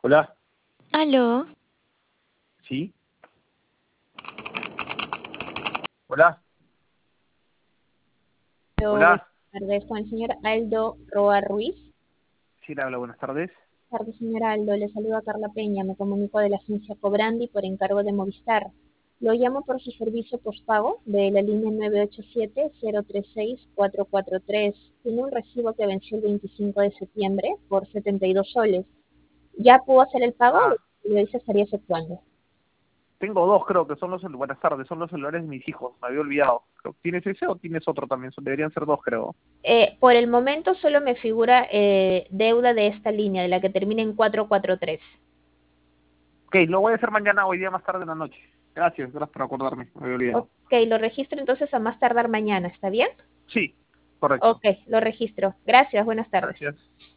Hola, Aló, sí, hola, Buenas hola, tardes, con el señor Aldo Roa Ruiz. sí, le habla, buenas tardes. Buenas tardes, señor Aldo. Le saluda Carla Peña. Me comunico de la agencia Cobrandi por encargo de Movistar. Lo llamo por su servicio postpago de la línea 987-036-443. Tiene un recibo que venció el 25 de septiembre por 72 soles. ¿Ya pudo hacer el pago? Ah, Y hoy se estaría efectuando. tengo dos, creo que son buenas tardes, son los celulares de mis hijos, me había olvidado. ¿Tienes ese o tienes otro también? Deberían ser dos, creo. Por el momento solo me figura deuda de esta línea, de la que termina en 443. Ok, lo voy a hacer mañana, hoy día más tarde en la noche. Gracias por acordarme, me había olvidado. Ok, lo registro entonces a más tardar mañana, ¿está bien? Sí, correcto. Ok, lo registro. Gracias, buenas tardes. Gracias.